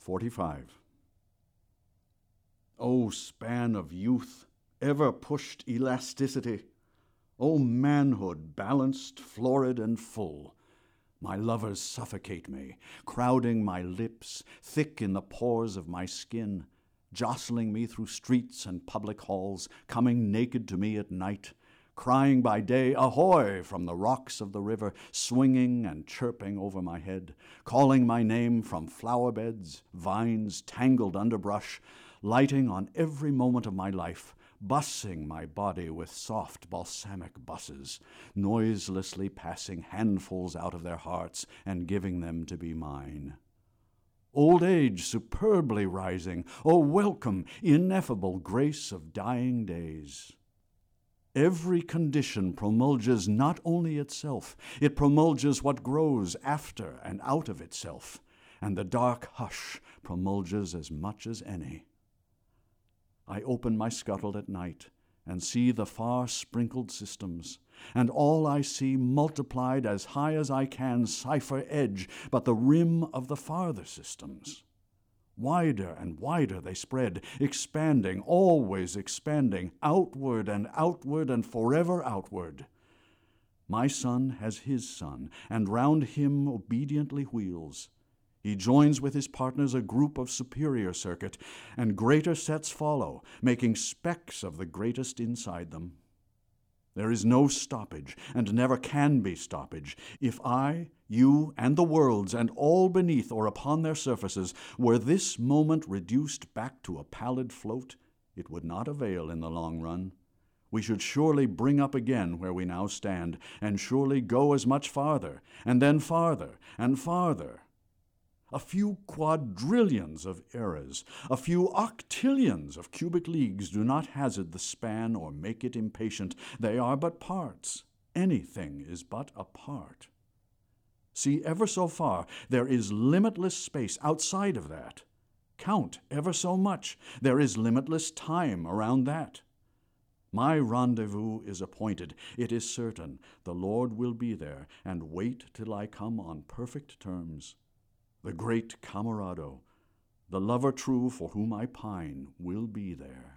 45. O span of youth, ever pushed elasticity! O manhood, balanced, florid, and full! My lovers suffocate me, crowding my lips, thick in the pores of my skin, jostling me through streets and public halls, coming naked to me at night, crying by day, ahoy, from the rocks of the river, swinging and chirping over my head, calling my name from flower beds, vines, tangled underbrush, lighting on every moment of my life, bussing my body with soft balsamic busses, noiselessly passing handfuls out of their hearts and giving them to be mine. Old age superbly rising, O welcome, ineffable grace of dying days! Every condition promulges not only itself, it promulges what grows after and out of itself, and the dark hush promulges as much as any. I open my scuttle at night and see the far sprinkled systems, and all I see multiplied as high as I can cipher edge but the rim of the farther systems. Wider and wider they spread, expanding, always expanding, outward and forever outward. My sun has his sun, and round him obediently wheels. He joins with his partners a group of superior circuit, and greater sets follow, making specks of the greatest inside them. There is no stoppage, and never can be stoppage. If I, you, and the worlds, and all beneath or upon their surfaces, were this moment reduced back to a pallid float, it would not avail in the long run. We should surely bring up again where we now stand, and surely go as much farther, and then farther, and farther. A few quadrillions of eras, a few octillions of cubic leagues do not hazard the span or make it impatient. They are but parts. Anything is but a part. See ever so far, there is limitless space outside of that. Count ever so much, there is limitless time around that. My rendezvous is appointed. It is certain. The Lord will be there, and wait till I come on perfect terms. The great camerado, the lover true for whom I pine, will be there.